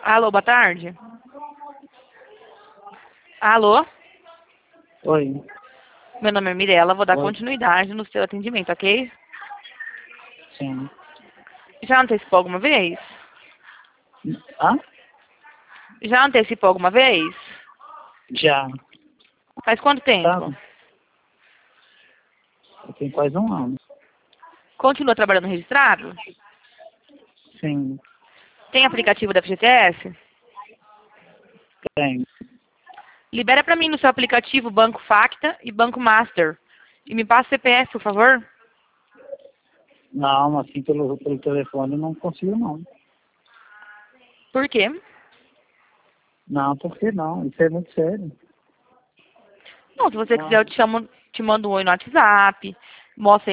Alô, boa tarde. Alô? Oi. Meu nome é Mirella, vou dar Oi. continuidade no seu atendimento, ok? Sim. Já antecipou alguma vez? Hã? Já antecipou alguma vez? Já. Faz quanto tempo? Sabe? Tem quase um ano. Continua trabalhando registrado? Sim. Tem aplicativo da FGTS? Tem. Libera pra mim no seu aplicativo Banco Facta e Banco Master. E me passa o CPF, por favor. Não, assim pelo telefone eu não consigo não. Por quê? Não, por que não? Isso é muito sério. Não, se você quiser Não. eu te chamo, te mando um oi no WhatsApp, mostra